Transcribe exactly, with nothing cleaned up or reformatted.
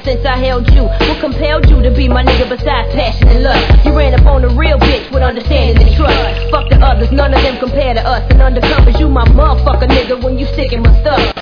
since I held you. What compelled you to be my nigga besides passion and lust? You ran up on a real bitch with understanding and trust. Fuck the others, none of them compare to us. And undercovers, you my motherfucker nigga when you sick in my stuff.